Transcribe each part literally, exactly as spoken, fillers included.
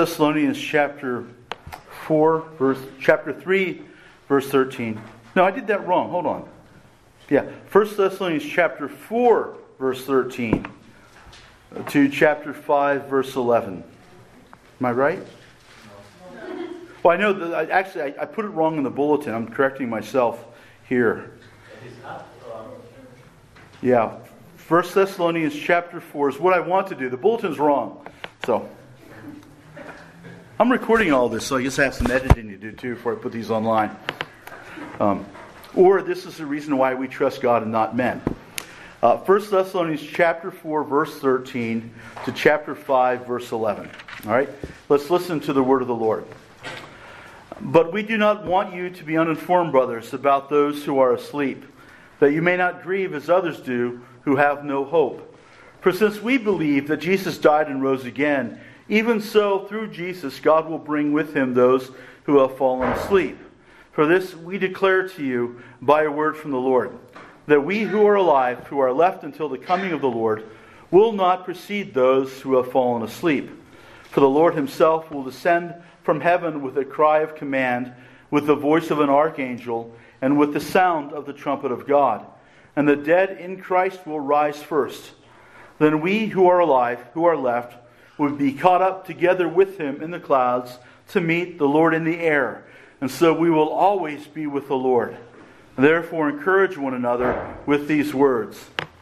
Thessalonians chapter four, verse chapter three, verse thirteen. No, I did that wrong. Hold on. Yeah, First Thessalonians chapter four, verse thirteen, to chapter five, verse eleven. Am I right? Well, I know that I, actually I, I put it wrong in the bulletin. I'm correcting myself here. Yeah, First Thessalonians chapter four is what I want to do. The bulletin's wrong, so I'm recording all this, so I guess I have some editing to do too before I put these online. Um, or this is the reason why we trust God and not men. Uh, First Thessalonians chapter four, verse thirteen to chapter five, verse eleven. All right, let's listen to the word of the Lord. But we do not want you to be uninformed, brothers, about those who are asleep, that you may not grieve as others do who have no hope. For since we believe that Jesus died and rose again, even so through Jesus God will bring with him those who have fallen asleep. For this we declare to you by a word from the Lord, that we who are alive, who are left until the coming of the Lord, will not precede those who have fallen asleep. For the Lord himself will descend from heaven with a cry of command, with the voice of an archangel, and with the sound of the trumpet of God. And the dead in Christ will rise first. Then we who are alive, who are left, will be caught up together with him in the clouds to meet the Lord in the air. And so we will always be with the Lord. Therefore encourage one another with these words.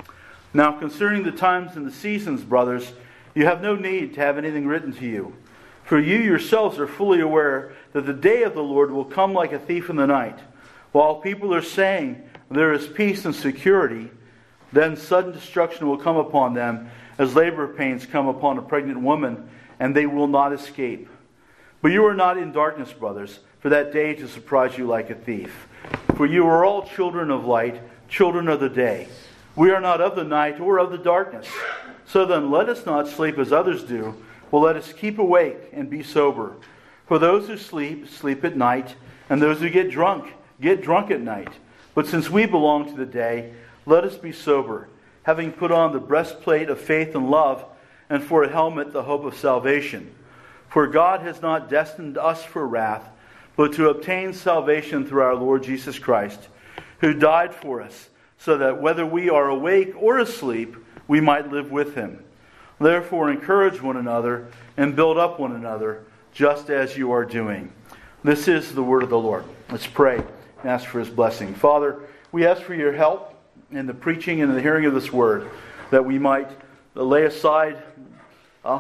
Now concerning the times and the seasons, brothers, you have no need to have anything written to you. For you yourselves are fully aware that the day of the Lord will come like a thief in the night. While people are saying there is peace and security, then sudden destruction will come upon them as labor pains come upon a pregnant woman, and they will not escape. But you are not in darkness, brothers, for that day to surprise you like a thief. For you are all children of light, children of the day. We are not of the night or of the darkness. So then let us not sleep as others do, but let us keep awake and be sober. For those who sleep, sleep at night, and those who get drunk, get drunk at night. But since we belong to the day, let us be sober, having put on the breastplate of faith and love, and for a helmet the hope of salvation. For God has not destined us for wrath, but to obtain salvation through our Lord Jesus Christ, who died for us, so that whether we are awake or asleep, we might live with him. Therefore encourage one another and build up one another, just as you are doing. This is the word of the Lord. Let's pray and ask for his blessing. Father, we ask for your help in the preaching and the hearing of this word, that we might lay aside uh,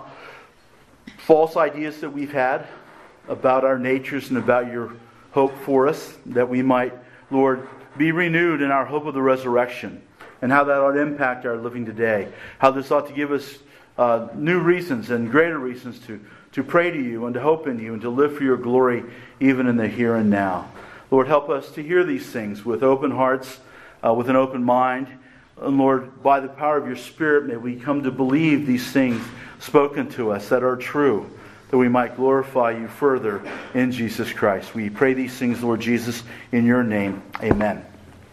false ideas that we've had about our natures and about your hope for us, that we might, Lord, be renewed in our hope of the resurrection, and how that ought to impact our living today. How this ought to give us uh, new reasons and greater reasons to, to pray to you and to hope in you and to live for your glory even in the here and now. Lord, help us to hear these things with open hearts, uh, with an open mind. And Lord, by the power of your Spirit, may we come to believe these things spoken to us that are true, that we might glorify you further in Jesus Christ. We pray these things, Lord Jesus, in your name. Amen.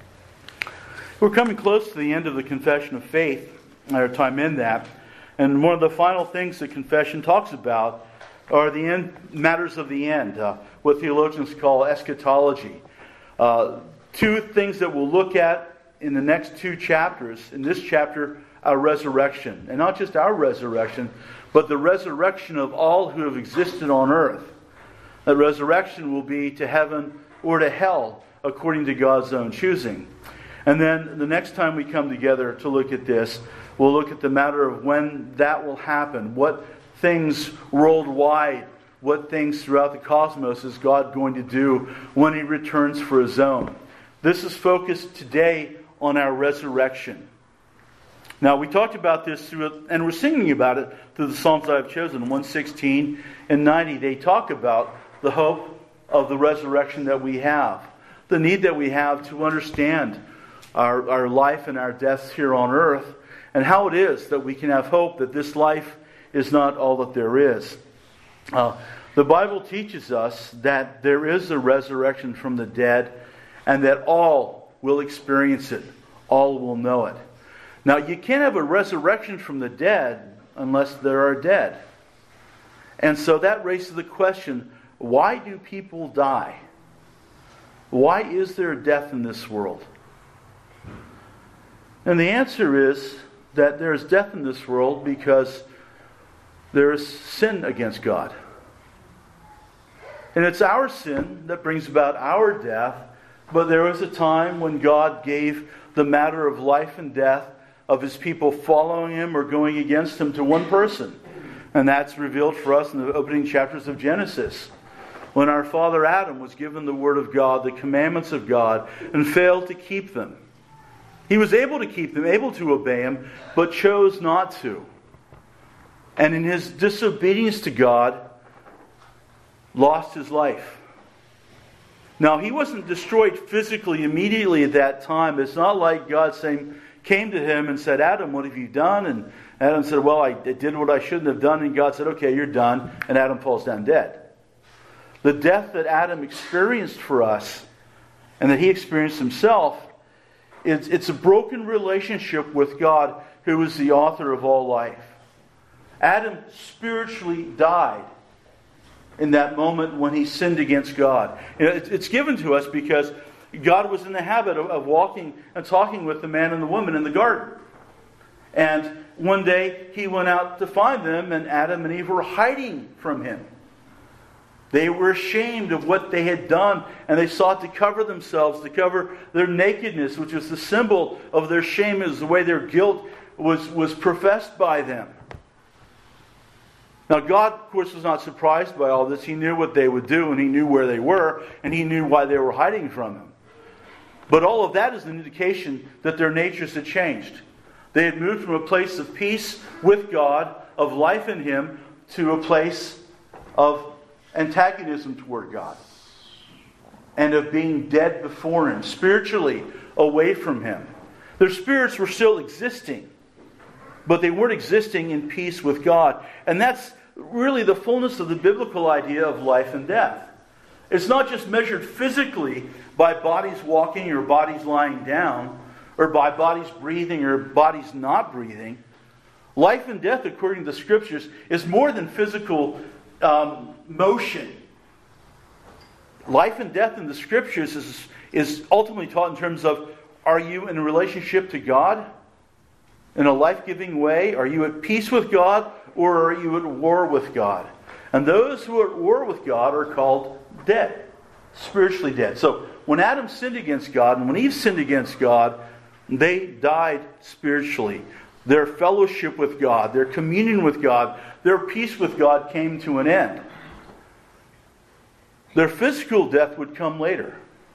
We're coming close to the end of the Confession of Faith, our time in that. And one of the final things that confession talks about are the end, matters of the end, uh, what theologians call eschatology. Uh, two things that we'll look at in the next two chapters. In this chapter, our resurrection. And not just our resurrection, but the resurrection of all who have existed on earth. That resurrection will be to heaven or to hell, according to God's own choosing. And then the next time we come together to look at this, we'll look at the matter of when that will happen. What things worldwide, what things throughout the cosmos is God going to do when he returns for his own. This is focused today on our resurrection. Now, we talked about this through, and we're singing about it through the Psalms I've chosen, one sixteen and ninety. They talk about the hope of the resurrection that we have, the need that we have to understand our, our life and our deaths here on earth, and how it is that we can have hope that this life is not all that there is. Uh, the Bible teaches us that there is a resurrection from the dead, and that all will experience it. All will know it. Now, you can't have a resurrection from the dead unless there are dead. And so that raises the question, why do people die? Why is there death in this world? And the answer is that there is death in this world because there is sin against God. And it's our sin that brings about our death, but there was a time when God gave the matter of life and death of His people following Him or going against Him to one person. And that's revealed for us in the opening chapters of Genesis. When our father Adam was given the Word of God, the commandments of God, and failed to keep them. He was able to keep them, able to obey Him, but chose not to. And in his disobedience to God, lost his life. Now, he wasn't destroyed physically immediately at that time. It's not like God saying, came to him and said, Adam, what have you done? And Adam said, well, I did what I shouldn't have done. And God said, okay, you're done. And Adam falls down dead. The death that Adam experienced for us and that he experienced himself, it's, it's a broken relationship with God, who is the author of all life. Adam spiritually died in that moment when he sinned against God. You know, it's given to us because God was in the habit of, of walking and talking with the man and the woman in the garden. And one day he went out to find them, and Adam and Eve were hiding from him. They were ashamed of what they had done, and they sought to cover themselves, to cover their nakedness, which was the symbol of their shame, is the way their guilt was, was professed by them. Now, God, of course, was not surprised by all this. He knew what they would do, and He knew where they were, and He knew why they were hiding from Him. But all of that is an indication that their natures had changed. They had moved from a place of peace with God, of life in Him, to a place of antagonism toward God. And of being dead before Him, spiritually away from Him. Their spirits were still existing, but they weren't existing in peace with God. And that's really the fullness of the biblical idea of life and death. It's not just measured physically by bodies walking or bodies lying down, or by bodies breathing or bodies not breathing. Life and death, according to the Scriptures, is more than physical um, motion. Life and death in the Scriptures is, is ultimately taught in terms of, are you in a relationship to God in a life-giving way? Are you at peace with God, or are you at war with God? And those who are at war with God are called dead, spiritually dead. So when Adam sinned against God and when Eve sinned against God, they died spiritually. Their fellowship with God, their communion with God, their peace with God came to an end. Their physical death would come later.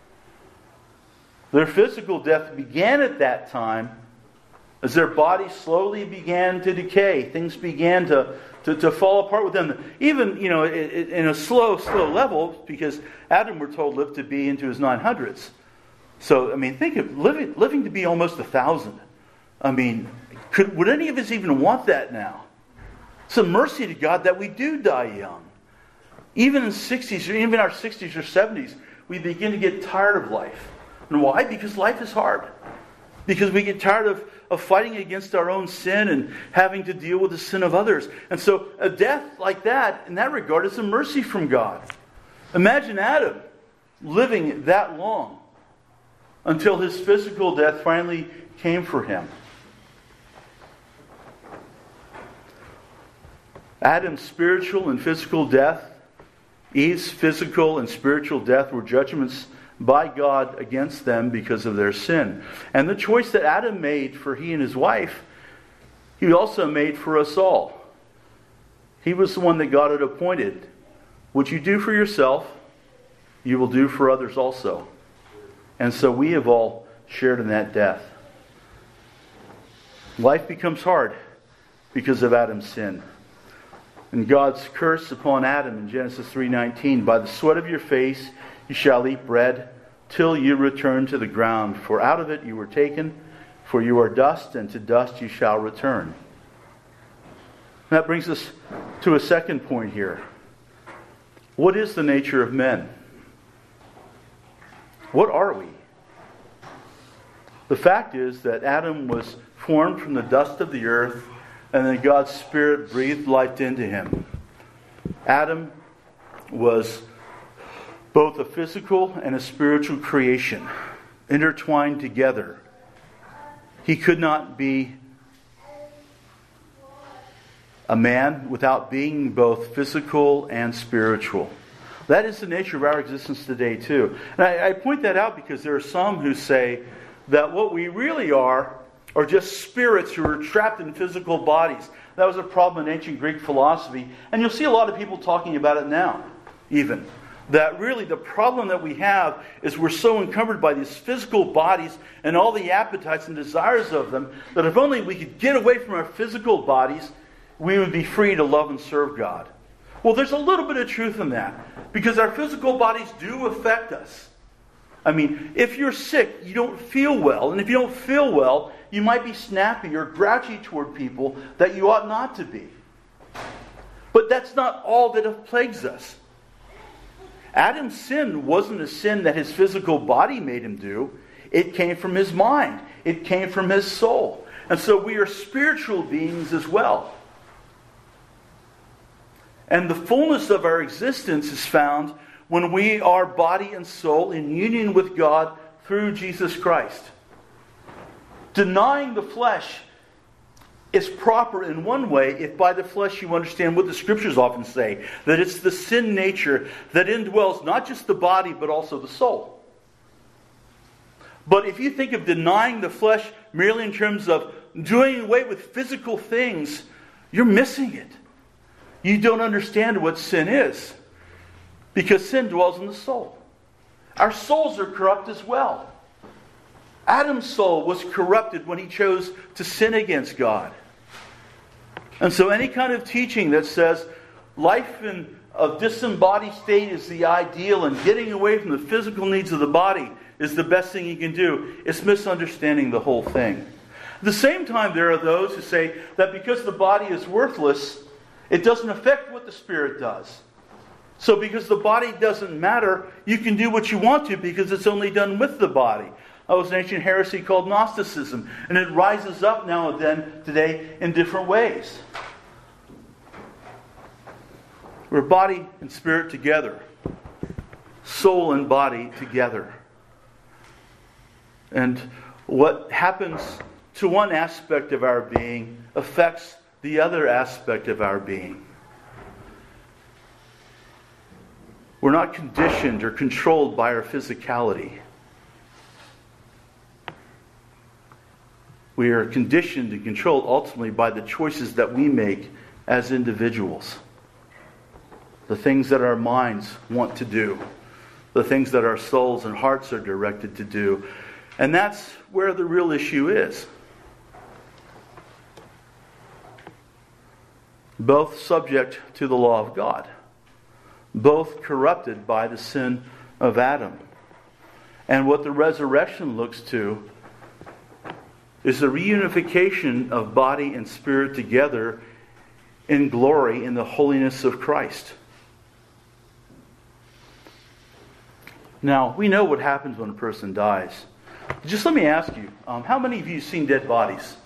Their physical death began at that time as their bodies slowly began to decay. Things began to, to, to fall apart with them. Even, you know, in a slow, slow level, because Adam, we're told, lived to be into his nine hundreds. So, I mean, think of living, living to be almost a thousand. I mean, could, would any of us even want that now? It's a mercy to God that we do die young. Even in sixties, or even our sixties or seventies, we begin to get tired of life. And why? Because life is hard. Because we get tired of, of fighting against our own sin and having to deal with the sin of others. And so a death like that, in that regard, is a mercy from God. Imagine Adam living that long until his physical death finally came for him. Adam's spiritual and physical death, Eve's physical and spiritual death were judgments by God against them because of their sin. And the choice that Adam made for he and his wife, he also made for us all. He was the one that God had appointed. What you do for yourself, you will do for others also. And so we have all shared in that death. Life becomes hard because of Adam's sin. And God's curse upon Adam in Genesis three nineteen, by the sweat of your face you shall eat bread till you return to the ground. For out of it you were taken, for you are dust, and to dust you shall return. That brings us to a second point here. What is the nature of men? What are we? The fact is that Adam was formed from the dust of the earth, and then God's Spirit breathed life into him. Adam was both a physical and a spiritual creation, intertwined together. He could not be a man without being both physical and spiritual. That is the nature of our existence today too. And I, I point that out because there are some who say that what we really are are just spirits who are trapped in physical bodies. That was a problem in ancient Greek philosophy. And you'll see a lot of people talking about it now, even. That really the problem that we have is we're so encumbered by these physical bodies and all the appetites and desires of them that if only we could get away from our physical bodies, we would be free to love and serve God. Well, there's a little bit of truth in that because our physical bodies do affect us. I mean, if you're sick, you don't feel well. And if you don't feel well, you might be snappy or grouchy toward people that you ought not to be. But that's not all that plagues us. Adam's sin wasn't a sin that his physical body made him do. It came from his mind. It came from his soul. And so we are spiritual beings as well. And the fullness of our existence is found when we are body and soul in union with God through Jesus Christ. Denying the flesh is proper in one way if by the flesh you understand what the Scriptures often say, that it's the sin nature that indwells not just the body but also the soul. But if you think of denying the flesh merely in terms of doing away with physical things, you're missing it. You don't understand what sin is. Because sin dwells in the soul. Our souls are corrupt as well. Adam's soul was corrupted when he chose to sin against God. And so any kind of teaching that says life in a disembodied state is the ideal and getting away from the physical needs of the body is the best thing you can do, is misunderstanding the whole thing. At the same time, there are those who say that because the body is worthless, it doesn't affect what the spirit does. So because the body doesn't matter, you can do what you want to because it's only done with the body. That was an ancient heresy called Gnosticism. And it rises up now and then today in different ways. We're body and spirit together. Soul and body together. And what happens to one aspect of our being affects the other aspect of our being. We're not conditioned or controlled by our physicality. We are conditioned and controlled ultimately by the choices that we make as individuals. The things that our minds want to do. The things that our souls and hearts are directed to do. And that's where the real issue is. Both subject to the law of God. Both corrupted by the sin of Adam. And what the resurrection looks to is the reunification of body and spirit together in glory in the holiness of Christ. Now, we know what happens when a person dies. Just let me ask you, um, how many of you have seen dead bodies?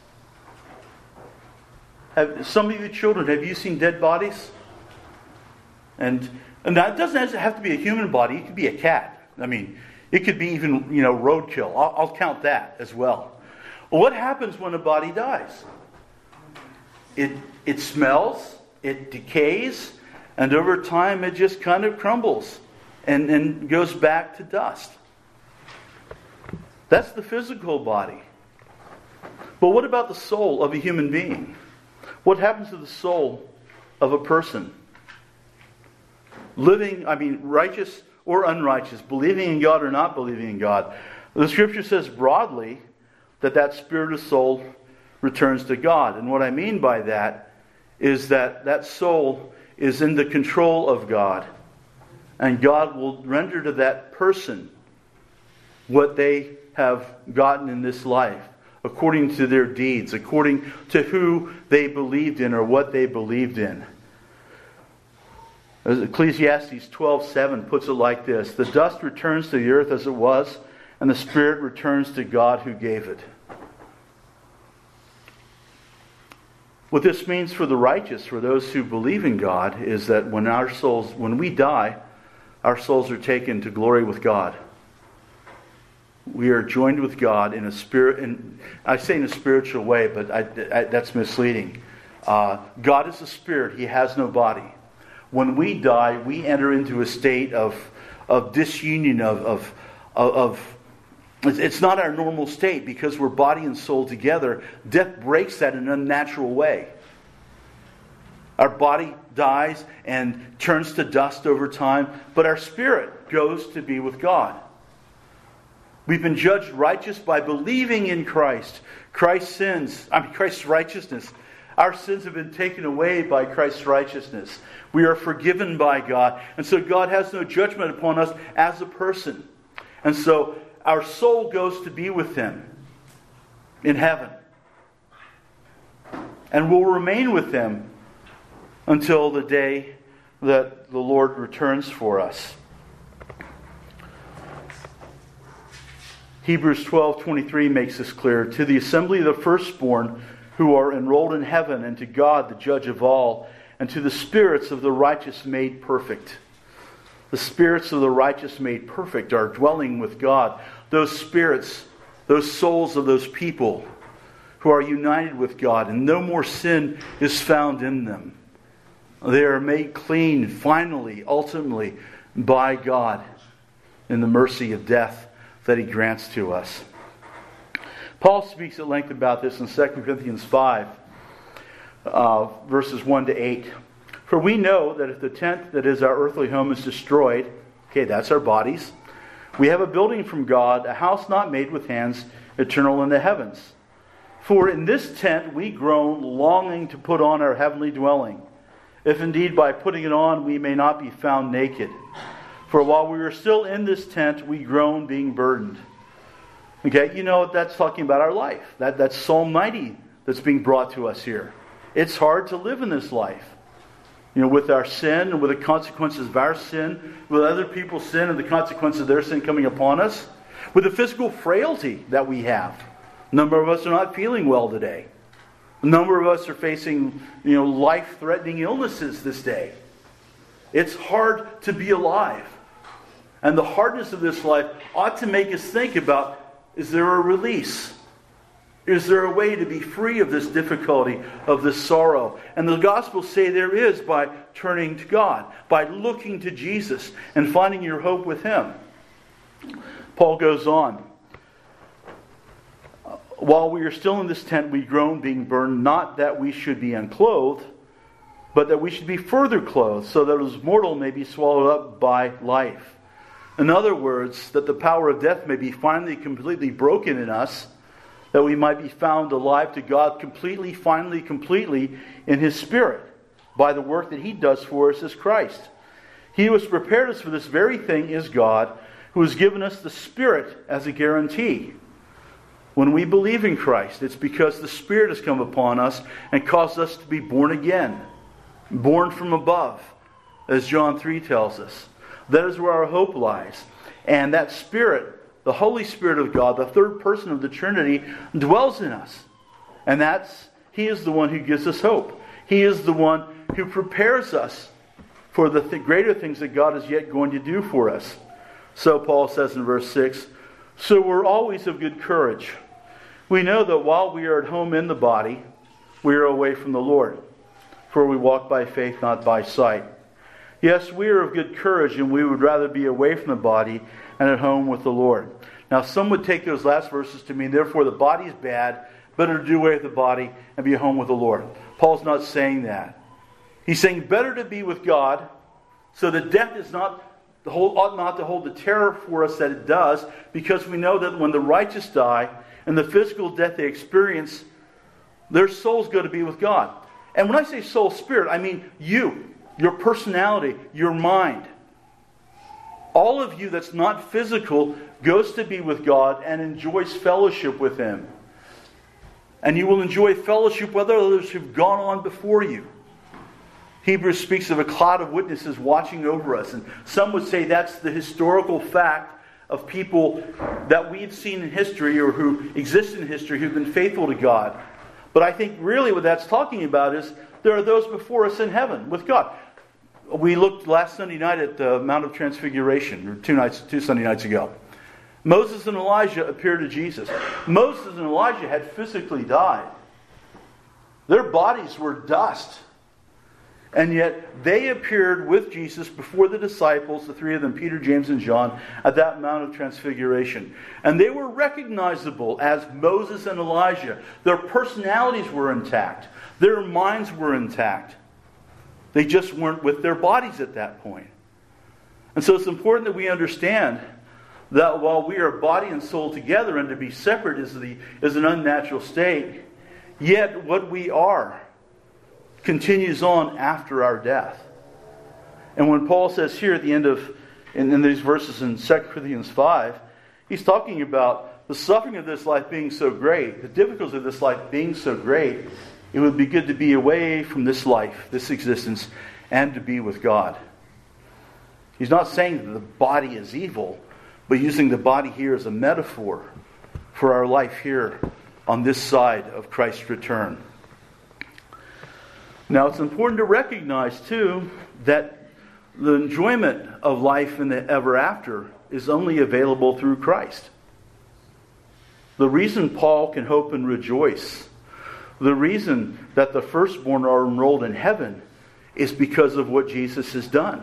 Have, some of you children, have you seen dead bodies? And, and that doesn't have to be a human body. It could be a cat. I mean, it could be even, you know, roadkill. I'll, I'll count that as well. Well, what happens when a body dies? It, it smells, it decays, and over time it just kind of crumbles and, and goes back to dust. That's the physical body. But what about the soul of a human being? What happens to the soul of a person? Living, I mean, righteous or unrighteous, believing in God or not believing in God. The Scripture says broadly that that spirit or soul returns to God. And what I mean by that is that that soul is in the control of God. And God will render to that person what they have gotten in this life, according to their deeds, according to who they believed in or what they believed in. As Ecclesiastes twelve seven puts it like this: the dust returns to the earth as it was, and the spirit returns to God who gave it. What this means for the righteous, for those who believe in God, is that when our souls, when we die, our souls are taken to glory with God. We are joined with God in a spirit, and I say in a spiritual way, but I, I, that's misleading. Uh, God is a spirit; He has no body. When we die, we enter into a state of of disunion, of of of. of it's not our normal state because we're body and soul together. Death breaks that in an unnatural way. Our body dies and turns to dust over time, but our spirit goes to be with God. We've been judged righteous by believing in Christ. Christ's sins, I mean Christ's righteousness. Our sins have been taken away by Christ's righteousness. We are forgiven by God. And so God has no judgment upon us as a person. And so our soul goes to be with Him in heaven. And will remain with Him until the day that the Lord returns for us. Hebrews twelve twenty-three makes this clear. To the assembly of the firstborn who are enrolled in heaven, and to God, the judge of all, and to the spirits of the righteous made perfect. The spirits of the righteous made perfect are dwelling with God. Those spirits, those souls of those people who are united with God, and no more sin is found in them. They are made clean, finally, ultimately, by God in the mercy of death that He grants to us. Paul speaks at length about this in Second Corinthians five, uh, verses one to eight. For we know that if the tent that is our earthly home is destroyed, okay, that's our bodies, we have a building from God, a house not made with hands, eternal in the heavens. For in this tent we groan, longing to put on our heavenly dwelling, if indeed by putting it on we may not be found naked. For while we were still in this tent, we groan, being burdened. Okay, you know, that's talking about our life. That, that's Psalm ninety that's being brought to us here. It's hard to live in this life. You know, with our sin and with the consequences of our sin, with other people's sin and the consequences of their sin coming upon us, with the physical frailty that we have. A number of us are not feeling well today. A number of us are facing, you know, life-threatening illnesses this day. It's hard to be alive. And the hardness of this life ought to make us think about, is there a release? Is there a way to be free of this difficulty, of this sorrow? And the Gospels say there is, by turning to God, by looking to Jesus and finding your hope with Him. Paul goes on. While we are still in this tent, we groan, being burned, not that we should be unclothed, but that we should be further clothed, so that as mortal may be swallowed up by life. In other words, that the power of death may be finally completely broken in us, that we might be found alive to God completely, finally, completely in His Spirit, by the work that He does for us as Christ. He who has prepared us for this very thing is God, who has given us the Spirit as a guarantee. When we believe in Christ, it's because the Spirit has come upon us and caused us to be born again, born from above, as John three tells us. That is where our hope lies. And that Spirit, the Holy Spirit of God, the third person of the Trinity, dwells in us. And that's, He is the one who gives us hope. He is the one who prepares us for the th- greater things that God is yet going to do for us. So Paul says in verse six, so we're always of good courage. We know that while we are at home in the body, we are away from the Lord. For we walk by faith, not by sight. Yes, we are of good courage, and we would rather be away from the body and at home with the Lord. Now, some would take those last verses to mean, therefore the body is bad, better to do away with the body and be at home with the Lord. Paul's not saying that. He's saying better to be with God, so that death is not the whole, ought not to hold the terror for us that it does, because we know that when the righteous die and the physical death they experience, their souls go to be with God. And when I say soul, spirit, I mean you. Your personality, your mind. All of you that's not physical goes to be with God and enjoys fellowship with Him. And you will enjoy fellowship with others who've gone on before you. Hebrews speaks of a cloud of witnesses watching over us. And some would say that's the historical fact of people that we've seen in history or who exist in history who've been faithful to God. But I think really what that's talking about is there are those before us in heaven with God. We looked last Sunday night at the Mount of Transfiguration, or two nights, two Sunday nights ago. Moses and Elijah appeared to Jesus. Moses and Elijah had physically died. Their bodies were dust. And yet they appeared with Jesus before the disciples, the three of them, Peter, James, and John, at that Mount of Transfiguration. And they were recognizable as Moses and Elijah. Their personalities were intact. Their minds were intact. They just weren't with their bodies at that point. And so it's important that we understand that while we are body and soul together, and to be separate is, the, is an unnatural state, yet what we are continues on after our death. And when Paul says here at the end of, in, in these verses in Second Corinthians five, he's talking about the suffering of this life being so great, the difficulties of this life being so great, it would be good to be away from this life, this existence, and to be with God. He's not saying that the body is evil, but using the body here as a metaphor for our life here on this side of Christ's return. Now, it's important to recognize, too, that the enjoyment of life in the ever after is only available through Christ. The reason Paul can hope and rejoice, the reason that the firstborn are enrolled in heaven, is because of what Jesus has done.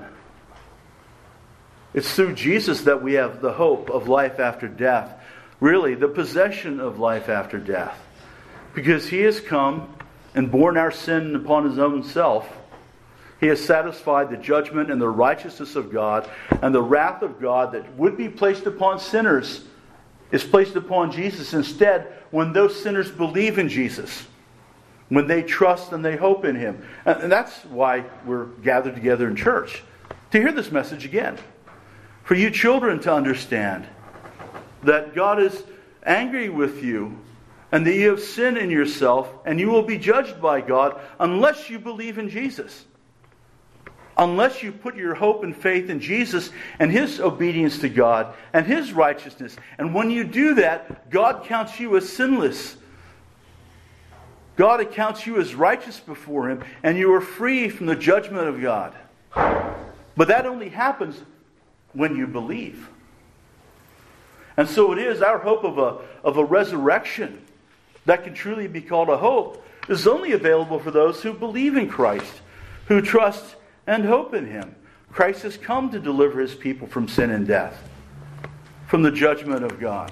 It's through Jesus that we have the hope of life after death. Really, the possession of life after death. Because He has come and borne our sin upon His own self. He has satisfied the judgment and the righteousness of God, and the wrath of God that would be placed upon sinners is placed upon Jesus instead when those sinners believe in Jesus, when they trust and they hope in Him. And that's why we're gathered together in church, to hear this message again. For you children to understand that God is angry with you, and that you have sin in yourself, and you will be judged by God unless you believe in Jesus. Unless you put your hope and faith in Jesus and His obedience to God and His righteousness. And when you do that, God counts you as sinless. God accounts you as righteous before Him, and you are free from the judgment of God. But that only happens when you believe. And so it is our hope of a, of a resurrection that can truly be called a hope is only available for those who believe in Christ, who trust and hope in Him. Christ has come to deliver His people from sin and death, from the judgment of God.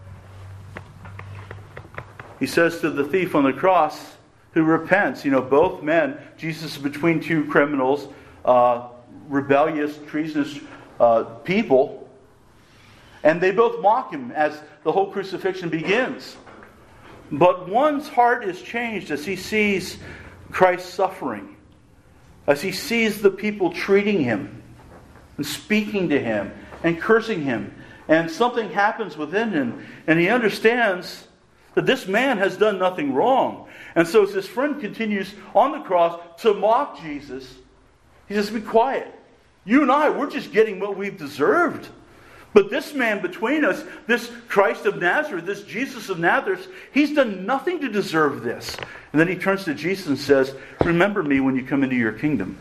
He says to the thief on the cross who repents, you know, both men, Jesus is between two criminals, uh, rebellious, treasonous uh, people, and they both mock Him as the whole crucifixion begins. But one's heart is changed as he sees Christ's suffering, as he sees the people treating Him and speaking to Him and cursing Him. And something happens within him, and he understands that this man has done nothing wrong. And so as his friend continues on the cross to mock Jesus, he says, be quiet. You and I, we're just getting what we've deserved. But this man between us, this Christ of Nazareth, this Jesus of Nazareth, He's done nothing to deserve this. And then he turns to Jesus and says, remember me when you come into your kingdom.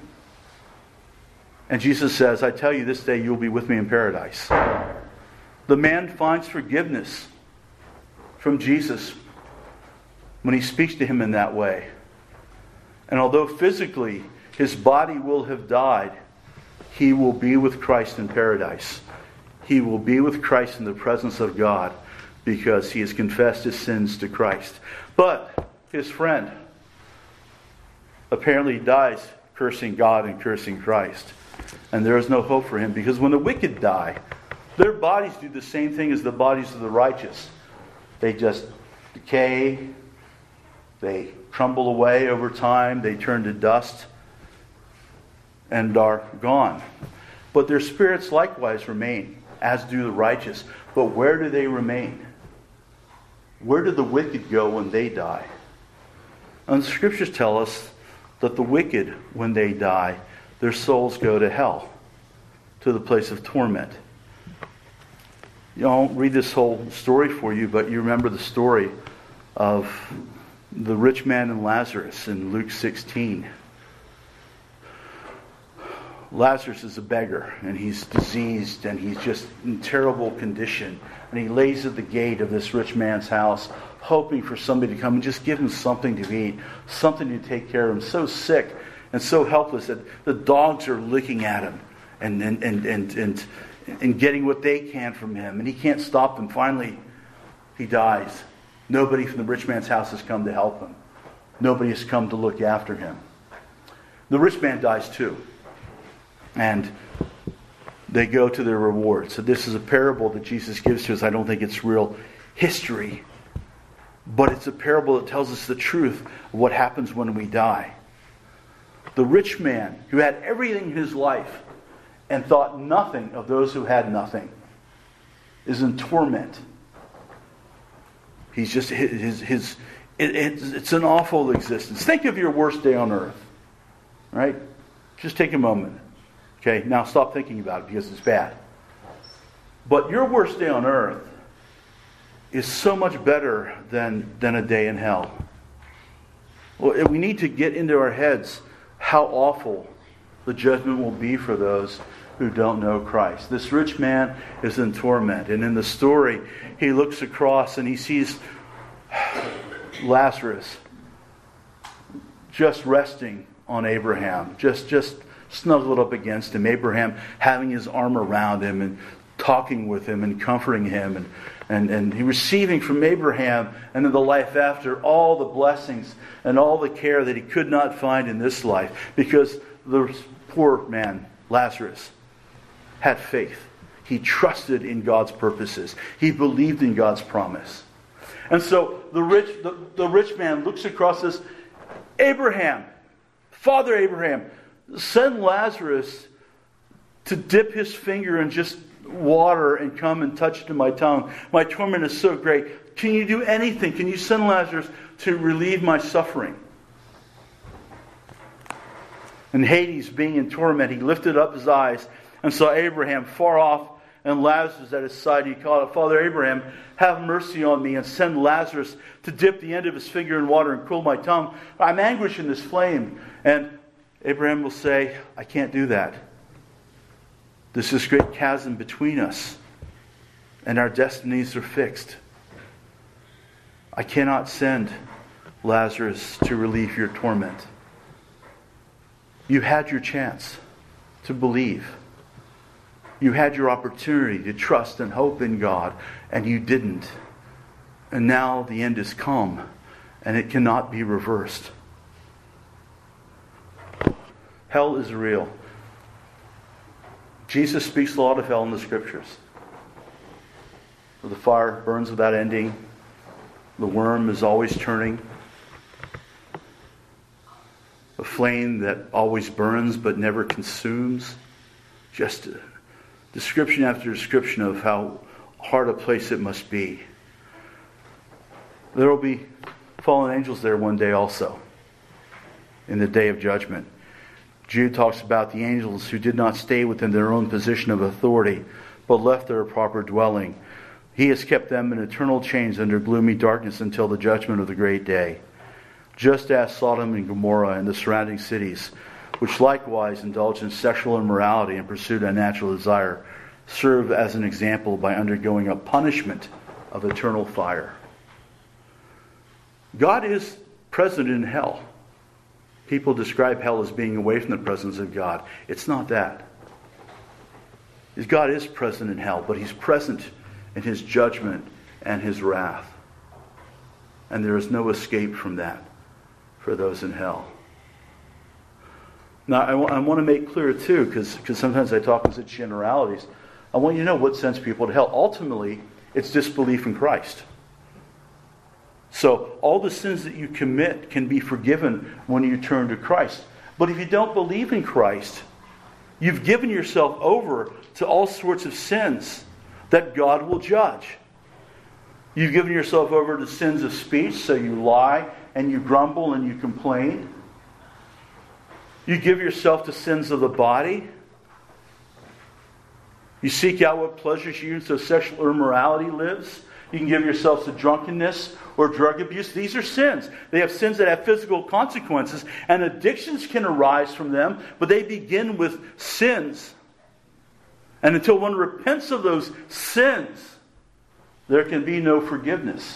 And Jesus says, I tell you, this day you'll be with me in paradise. The man finds forgiveness from Jesus when he speaks to him in that way. And although physically his body will have died, he will be with Christ in paradise. He will be with Christ in the presence of God because he has confessed his sins to Christ. But his friend apparently dies cursing God and cursing Christ. And there is no hope for him because when the wicked die, their bodies do the same thing as the bodies of the righteous. They just decay. They crumble away over time. They turn to dust and are gone. But their spirits likewise remain, as do the righteous. But where do they remain? Where do the wicked go when they die? And the Scriptures tell us that the wicked, when they die, their souls go to hell, to the place of torment. You know, I won't read this whole story for you, but you remember the story of the rich man and Lazarus in Luke sixteen. Lazarus is a beggar, and he's diseased, and he's just in terrible condition. And he lays at the gate of this rich man's house, hoping for somebody to come and just give him something to eat, something to take care of him. So sick and so helpless that the dogs are licking at him and and and and and, and getting what they can from him, and he can't stop them. Finally, he dies. Nobody from the rich man's house has come to help him. Nobody has come to look after him. The rich man dies too. And they go to their reward. So this is a parable that Jesus gives to us. I don't think it's real history, but it's a parable that tells us the truth of what happens when we die. The rich man who had everything in his life and thought nothing of those who had nothing is in torment. He's just his his, his it, it's, it's an awful existence. Think of your worst day on earth, right? Just take a moment. Okay, now stop thinking about it because it's bad. But your worst day on earth is so much better than, than a day in hell. Well, we need to get into our heads how awful the judgment will be for those who don't know Christ. This rich man is in torment. And in the story, he looks across and he sees Lazarus just resting on Abraham. Just, just snuggled up against him. Abraham having his arm around him and talking with him and comforting him. And, and, and he receiving from Abraham and in the life after all the blessings and all the care that he could not find in this life. Because the poor man, Lazarus, had faith. He trusted in God's purposes. He believed in God's promise. And so the rich, the, the rich man looks across and says, Abraham, Father Abraham, send Lazarus to dip his finger in just water and come and touch it to my tongue. My torment is so great. Can you do anything? Can you send Lazarus to relieve my suffering? And Hades, being in torment, he lifted up his eyes and saw Abraham far off and Lazarus at his side. He called out, Father Abraham, have mercy on me and send Lazarus to dip the end of his finger in water and cool my tongue. I'm anguished in this flame. And Abraham will say, I can't do that. There's this great chasm between us, and our destinies are fixed. I cannot send Lazarus to relieve your torment. You had your chance to believe. You had your opportunity to trust and hope in God, and you didn't. And now the end is come, and it cannot be reversed. Hell is real. Jesus speaks a lot of hell in the Scriptures. The fire burns without ending. The worm is always turning. A flame that always burns but never consumes. Just a description after description of how hard a place it must be. There will be fallen angels there one day also, in the day of judgment. Jude talks about the angels who did not stay within their own position of authority, but left their proper dwelling. He has kept them in eternal chains under gloomy darkness until the judgment of the great day. Just as Sodom and Gomorrah and the surrounding cities, which likewise indulged in sexual immorality and pursued unnatural desire, serve as an example by undergoing a punishment of eternal fire. God is present in hell. People describe hell as being away from the presence of God. It's not that. God is present in hell, but He's present in His judgment and His wrath. And there is no escape from that for those in hell. Now, I, w- I want to make clear, too, because sometimes I talk in such generalities. I want you to know what sends people to hell. Ultimately, it's disbelief in Christ. So all the sins that you commit can be forgiven when you turn to Christ. But if you don't believe in Christ, you've given yourself over to all sorts of sins that God will judge. You've given yourself over to sins of speech, so you lie and you grumble and you complain. You give yourself to sins of the body. You seek out what pleasures you, so sexual immorality lives. You can give yourselves to drunkenness or drug abuse. These are sins. They have sins that have physical consequences, and addictions can arise from them, but they begin with sins. And until one repents of those sins, there can be no forgiveness.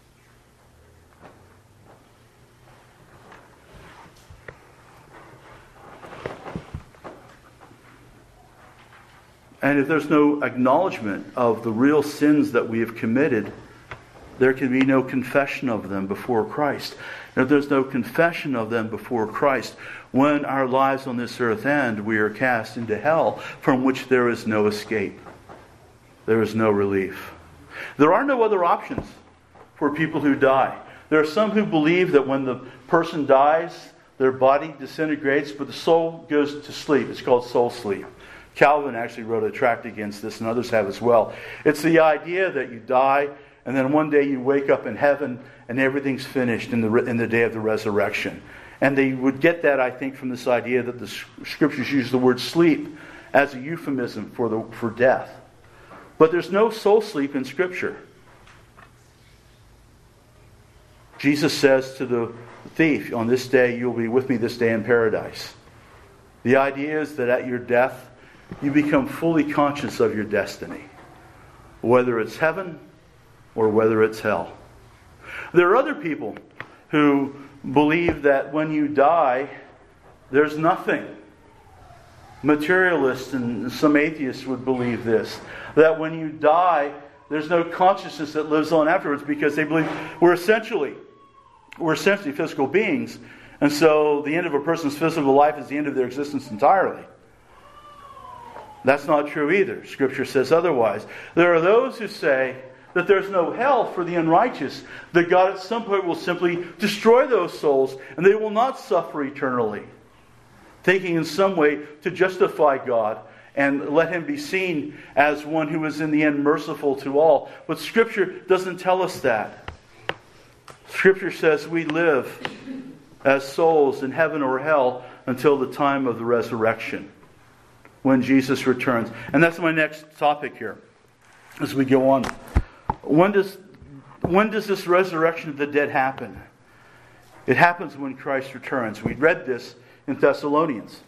And if there's no acknowledgement of the real sins that we have committed, there can be no confession of them before Christ. And if there's no confession of them before Christ, when our lives on this earth end, we are cast into hell, from which there is no escape. There is no relief. There are no other options for people who die. There are some who believe that when the person dies, their body disintegrates, but the soul goes to sleep. It's called soul sleep. Calvin actually wrote a tract against this, and others have as well. It's the idea that you die, and then one day you wake up in heaven, and everything's finished in the in the day of the resurrection. And they would get that, I think, from this idea that the Scriptures use the word sleep as a euphemism for the for death. But there's no soul sleep in Scripture. Jesus says to the thief, on this day you'll be with me this day in paradise. The idea is that at your death, you become fully conscious of your destiny, whether it's heaven or whether it's hell. There are other people who believe that when you die, there's nothing. Materialists and some atheists would believe this, that when you die, there's no consciousness that lives on afterwards, because they believe we're essentially we're essentially physical beings, and so the end of a person's physical life is the end of their existence entirely. That's not true either. Scripture says otherwise. There are those who say that there's no hell for the unrighteous, that God at some point will simply destroy those souls and they will not suffer eternally, thinking in some way to justify God and let Him be seen as one who is in the end merciful to all. But Scripture doesn't tell us that. Scripture says we live as souls in heaven or hell until the time of the resurrection, when Jesus returns. And that's my next topic here as we go on. When does, when does this resurrection of the dead happen? It happens when Christ returns. We read this in Thessalonians,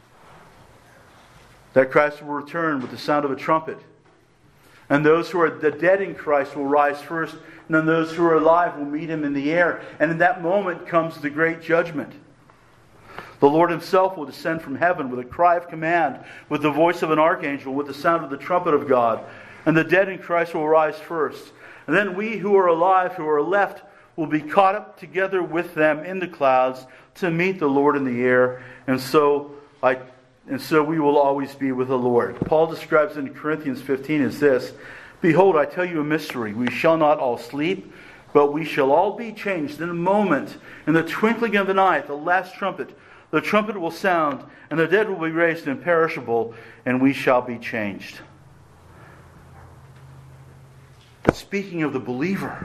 that Christ will return with the sound of a trumpet. And those who are the dead in Christ will rise first, and then those who are alive will meet Him in the air. And in that moment comes the great judgment. The Lord Himself will descend from heaven with a cry of command, with the voice of an archangel, with the sound of the trumpet of God. And the dead in Christ will rise first. And then we who are alive, who are left, will be caught up together with them in the clouds to meet the Lord in the air. And so I, and so we will always be with the Lord. Paul describes in Corinthians fifteen as this: Behold, I tell you a mystery. We shall not all sleep, but we shall all be changed in a moment, in the twinkling of an eye, at the last trumpet. The trumpet will sound, and the dead will be raised imperishable, and we shall be changed. But speaking of the believer,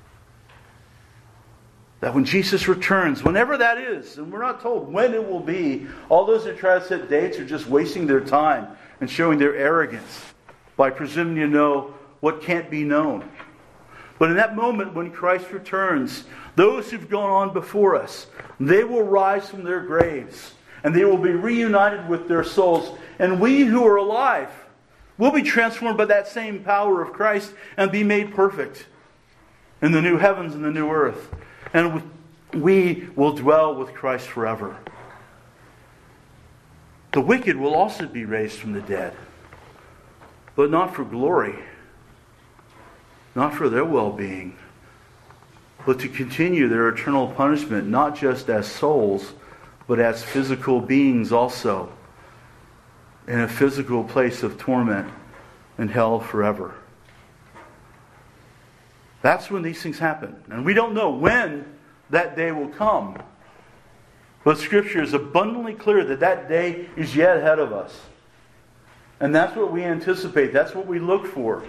that when Jesus returns, whenever that is, and we're not told when it will be, all those that try to set dates are just wasting their time and showing their arrogance by presuming to know what can't be known. But in that moment when Christ returns, those who've gone on before us, they will rise from their graves and they will be reunited with their souls. And we who are alive will be transformed by that same power of Christ and be made perfect in the new heavens and the new earth. And we will dwell with Christ forever. The wicked will also be raised from the dead, but not for glory, not for their well-being, but to continue their eternal punishment, not just as souls, but as physical beings also, in a physical place of torment in hell forever. That's when these things happen. And we don't know when that day will come. But Scripture is abundantly clear that that day is yet ahead of us. And that's what we anticipate. That's what we look for.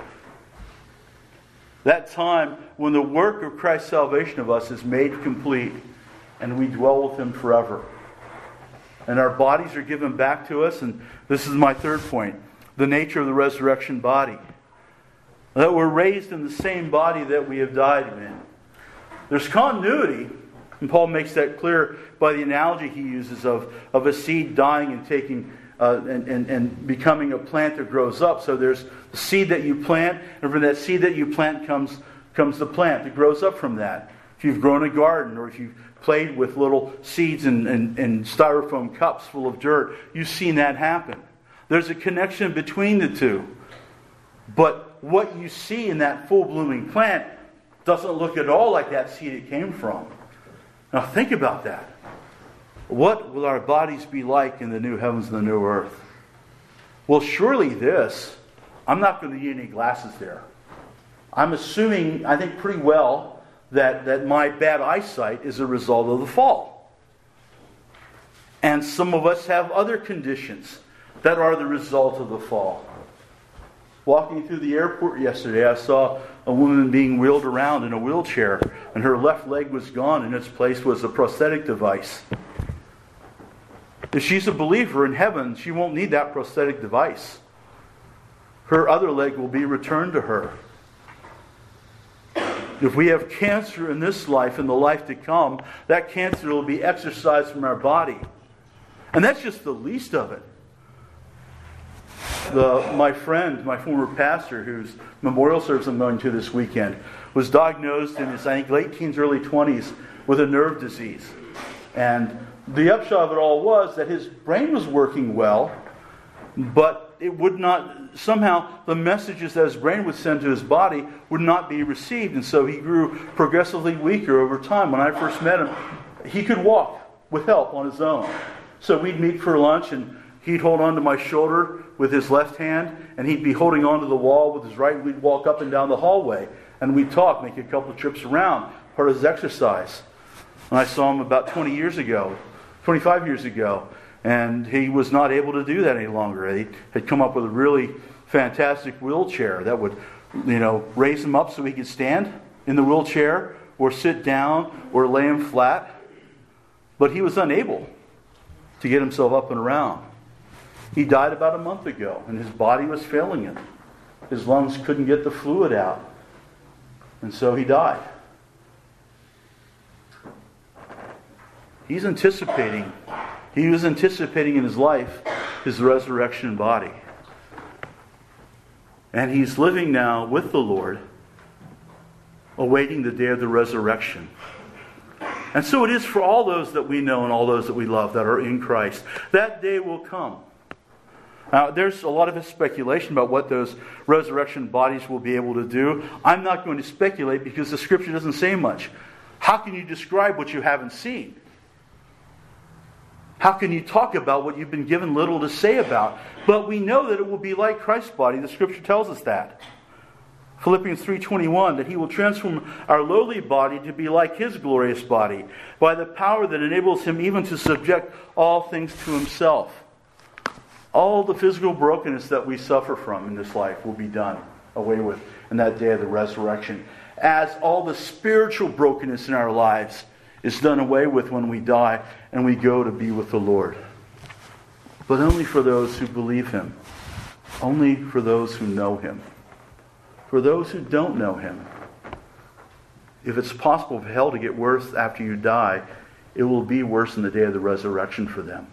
That time when the work of Christ's salvation of us is made complete and we dwell with Him forever. And our bodies are given back to us. And this is my third point. The nature of the resurrection body. that we're raised in the same body that we have died in. There's continuity, and Paul makes that clear by the analogy he uses of, of a seed dying and taking uh, and, and, and becoming a plant that grows up. So there's the seed that you plant, and from that seed that you plant comes, comes the plant that grows up from that. If you've grown a garden, or if you've played with little seeds in, in, in styrofoam cups full of dirt, you've seen that happen. There's a connection between the two. But what you see in that full-blooming plant doesn't look at all like that seed it came from. Now think about that. What will our bodies be like in the new heavens and the new earth? Well, surely this, I'm not going to need any glasses there. I'm assuming, I think pretty well, that, that my bad eyesight is a result of the fall. And some of us have other conditions that are the result of the fall. Walking through the airport yesterday, I saw a woman being wheeled around in a wheelchair, and her left leg was gone. In its place was a prosthetic device. If she's a believer in heaven, she won't need that prosthetic device. Her other leg will be returned to her. If we have cancer in this life and the life to come, that cancer will be exorcised from our body. And that's just the least of it. The, my friend, my former pastor, whose memorial service I'm going to this weekend, was diagnosed in his, I think, late teens, early twenties with a nerve disease. And the upshot of it all was that his brain was working well, but it would not, somehow the messages that his brain would send to his body would not be received. And so he grew progressively weaker over time. When I first met him, he could walk with help on his own. So we'd meet for lunch, and he'd hold onto my shoulder with his left hand, and he'd be holding onto the wall with his right. We'd walk up and down the hallway, and we'd talk, make a couple of trips around, part of his exercise. And I saw him about twenty years ago, twenty-five years ago, and he was not able to do that any longer. He had come up with a really fantastic wheelchair that would, you know, raise him up so he could stand in the wheelchair, or sit down, or lay him flat. But he was unable to get himself up and around. He died about a month ago, and his body was failing him. His lungs couldn't get the fluid out, and so he died. He's anticipating, he was anticipating in his life his resurrection body. And he's living now with the Lord, awaiting the day of the resurrection. And so it is for all those that we know and all those that we love that are in Christ. That day will come. Now, there's a lot of speculation about what those resurrection bodies will be able to do. I'm not going to speculate because the Scripture doesn't say much. How can you describe what you haven't seen? How can you talk about what you've been given little to say about? But we know that it will be like Christ's body. The Scripture tells us that. Philippians three twenty-one, that He will transform our lowly body to be like His glorious body, by the power that enables Him even to subject all things to Himself. All the physical brokenness that we suffer from in this life will be done away with in that day of the resurrection. As all the spiritual brokenness in our lives is done away with when we die and we go to be with the Lord. But only for those who believe Him. Only for those who know Him. For those who don't know Him, if it's possible for hell to get worse after you die, it will be worse in the day of the resurrection for them.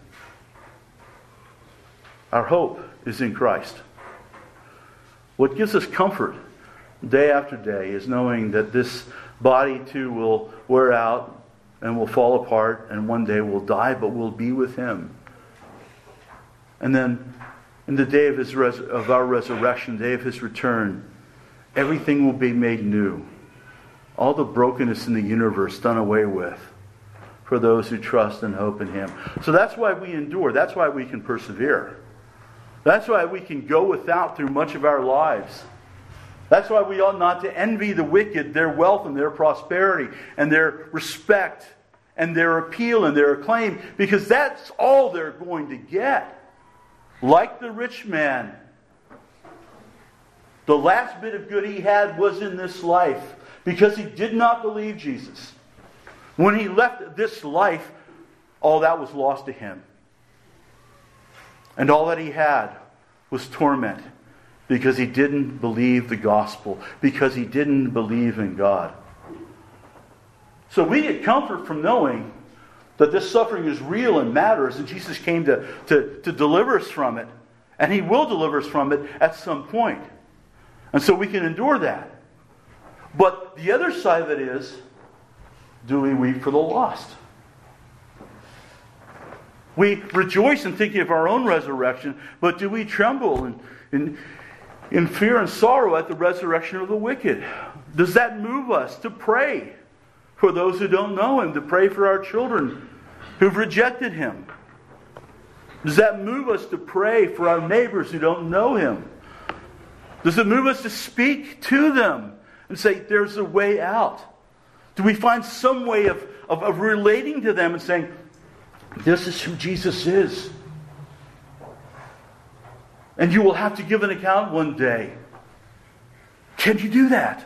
Our hope is in Christ. What gives us comfort day after day is knowing that this body too will wear out and will fall apart and one day will die, but we'll be with Him. And then in the day of, his res- of our resurrection, the day of His return, everything will be made new. All the brokenness in the universe done away with for those who trust and hope in Him. So that's why we endure. That's why we can persevere. That's why we can go without through much of our lives. That's why we ought not to envy the wicked, their wealth and their prosperity and their respect and their appeal and their acclaim, because that's all they're going to get. Like the rich man, the last bit of good he had was in this life because he did not believe Jesus. When he left this life, all that was lost to him. And all that he had was torment because he didn't believe the gospel, because he didn't believe in God. So we get comfort from knowing that this suffering is real and matters, and Jesus came to, to, to deliver us from it. And he will deliver us from it at some point. And so we can endure that. But the other side of it is, do we weep for the lost? We rejoice in thinking of our own resurrection, but do we tremble in, in, in fear and sorrow at the resurrection of the wicked? Does that move us to pray for those who don't know Him, to pray for our children who've rejected Him? Does that move us to pray for our neighbors who don't know Him? Does it move us to speak to them and say, there's a way out? Do we find some way of, of, of relating to them and saying, this is who Jesus is? And you will have to give an account one day. Can you do that?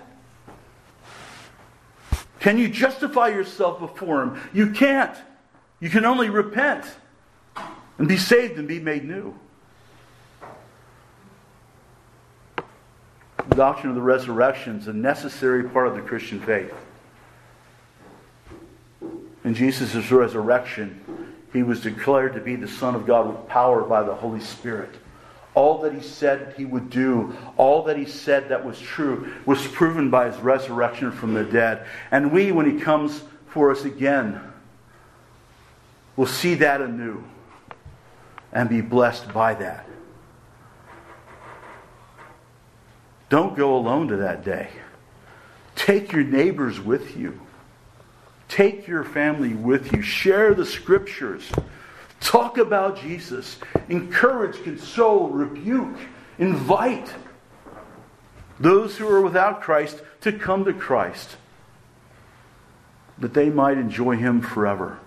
Can you justify yourself before Him? You can't. You can only repent and be saved and be made new. The doctrine of the resurrection is a necessary part of the Christian faith. In Jesus' resurrection, He was declared to be the Son of God with power by the Holy Spirit. All that He said He would do, all that He said that was true, was proven by His resurrection from the dead. And we, when He comes for us again, will see that anew and be blessed by that. Don't go alone to that day. Take your neighbors with you. Take your family with you. Share the Scriptures. Talk about Jesus. Encourage, console, rebuke, invite those who are without Christ to come to Christ, that they might enjoy Him forever.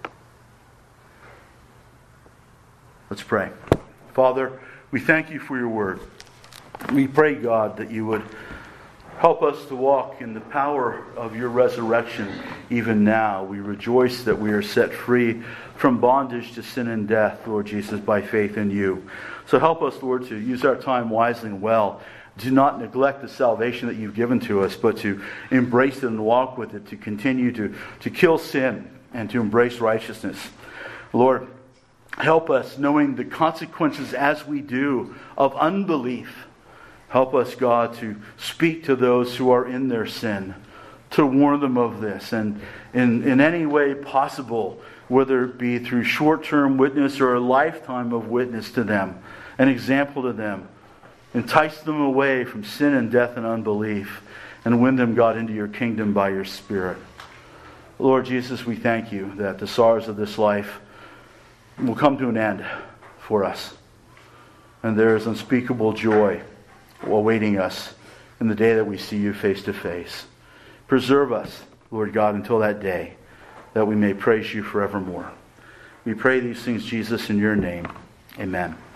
Let's pray. Father, we thank You for Your word. We pray, God, that You would help us to walk in the power of Your resurrection even now. We rejoice that we are set free from bondage to sin and death, Lord Jesus, by faith in You. So help us, Lord, to use our time wisely and well. Do not neglect the salvation that You've given to us, but to embrace it and walk with it, to continue to, to kill sin and to embrace righteousness. Lord, help us knowing the consequences as we do of unbelief. Help us, God, to speak to those who are in their sin, to warn them of this, and in, in any way possible, whether it be through short-term witness or a lifetime of witness to them, an example to them, entice them away from sin and death and unbelief, and win them, God, into Your kingdom by Your Spirit. Lord Jesus, we thank You that the sorrows of this life will come to an end for us, and there is unspeakable joy awaiting us in the day that we see You face to face. Preserve us, Lord God, until that day, that we may praise You forevermore. We pray these things, Jesus, in Your name. Amen.